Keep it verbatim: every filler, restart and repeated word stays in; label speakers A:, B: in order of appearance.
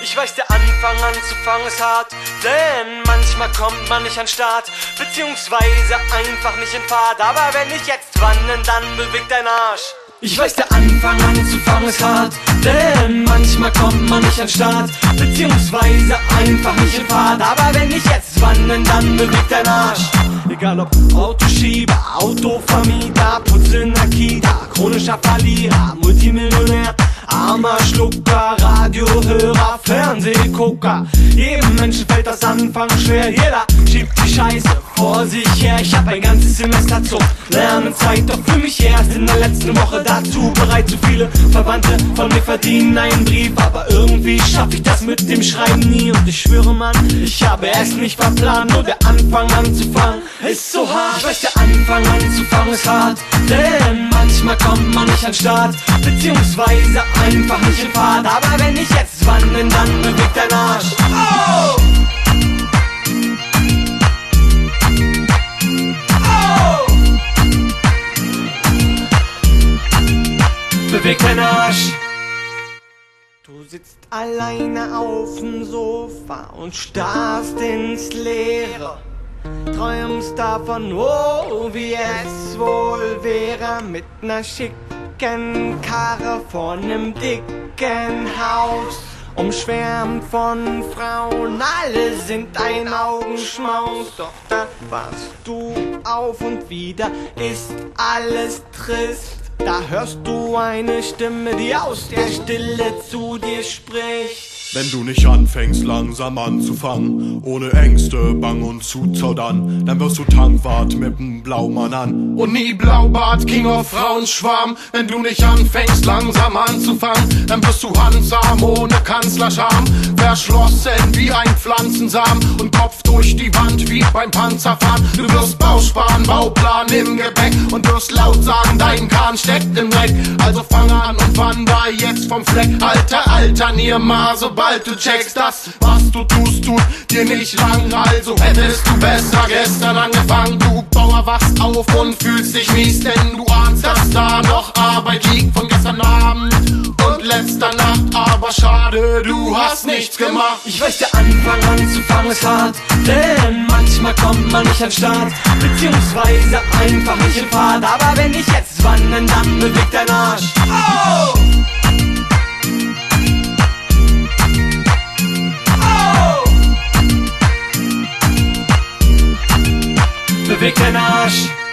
A: Ich weiß, der Anfang anzufangen ist hart, denn manchmal kommt man nicht an Start, beziehungsweise einfach nicht in Fahrt. Aber wenn ich jetzt wandern, dann bewegt dein Arsch. Ich weiß, der Anfang anzufangen ist hart, denn manchmal kommt man nicht an Start, beziehungsweise einfach nicht in Fahrt. Aber wenn ich jetzt wandern, dann bewegt dein Arsch. Egal ob Autoschieber, Autovermieter, Putze in der Kita, chronischer Verlierer, Multimillionär, armer Schlucker, Radiohörer, Fernsehgucker. Jedem Menschen fällt das Anfangen schwer, jeder schiebt die Scheiße vor sich her. Ich hab ein ganzes Semester zum Lernen Zeit, doch für mich erst in der letzten Woche dazu bereit. Zu viele Verwandte von mir verdienen einen Brief, aber irgendwie schaff ich das mit dem Schreiben nie. Und ich schwöre, Mann, ich habe es nicht verplant, nur der Anfang anzufangen ist so hart. Ich weiß, der Anfang anzufangen ist hart, denn manchmal kommt man nicht an Start, beziehungsweise einfach nicht in Fahrt. Aber wenn ich jetzt wandern, dann bewegt dein Arsch. Oh! Oh! Bewegt dein Arsch. Du sitzt alleine auf dem Sofa und starrst ins Leere. Träumst davon, oh, wie es wohl wäre, mit ner schicken Karre vor nem dicken Haus, umschwärmt von Frauen, alle sind ein Augenschmaus. Doch da wachst du auf und wieder ist alles trist. Da hörst du eine Stimme, die aus der Stille zu dir spricht.
B: Wenn du nicht anfängst langsam anzufangen, ohne Ängste, Bang und zu zaudern, dann wirst du Tankwart mit nem Blaumann an. Und nie Blaubart, King of Frauenschwarm. Wenn du nicht anfängst langsam anzufangen, dann wirst du handsam ohne Kanzlerscham. Verschlossen wie ein Pflanzensamen und Kopf durch die Wand wie beim Panzerfahren. Du wirst Bausparen, Bauplan im Gepäck und wirst laut sagen, dein Kahn steckt im Dreck. Also fang an und wander jetzt vom Fleck. Alter, alternier mal, sobald du checkst, das, was du tust, tut dir nicht lang. Also hättest du besser gestern angefangen. Du Bauer, wachst auf und fühlst dich mies, denn du ahnst, dass da noch Arbeit liegt von gestern Abend und letzter Nacht. Aber schade, du hast nichts gemacht.
A: Ich weiß, der Anfang anzufangen ist hart, denn manchmal kommt man nicht an Start, beziehungsweise einfach nicht in Fahrt. Aber wenn ich jetzt wandern, dann bewegt dein Arsch. Oh! Bewegt dein Arsch.